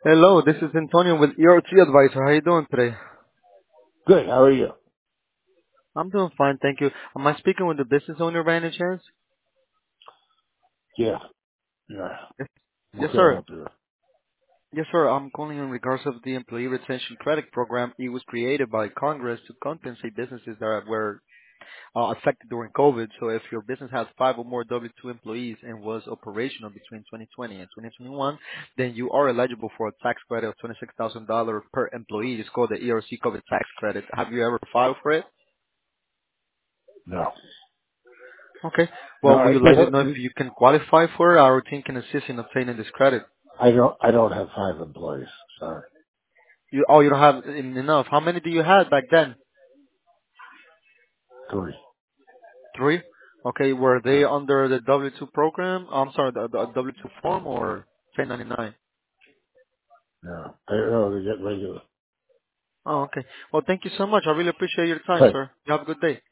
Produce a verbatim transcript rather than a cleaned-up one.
Hello, this is Antonio with E R T Advisor. How you doing today? Good. How are you? I'm doing fine, thank you. Am I speaking with the business owner by any chance? Yeah. Yeah. Yes, yes, What can I sir. help you with? Yes, sir. I'm calling in regards of the Employee Retention Credit Program. It was created by Congress to compensate businesses that were uh, affected during COVID. So if your business has five or more W two employees and was operational between twenty twenty and twenty twenty-one, then you are eligible for a tax credit of twenty-six thousand dollars per employee. It's called the E R C COVID tax credit. Have you ever filed for it? No. Okay. No, Well, would I you like to know if just, you can qualify for it? Our team can assist in obtaining this credit. I don't, I don't have five employees. Sorry. You, oh, you don't have en- enough. How many do you have back then? Three. Three. Okay. Were they Yeah. under the W two program? I'm sorry, the, the W two form or ten ninety-nine? Yeah. I don't know. They get regular. Oh, okay. Well, thank you so much. I really appreciate your time, Hey, sir. You have a good day.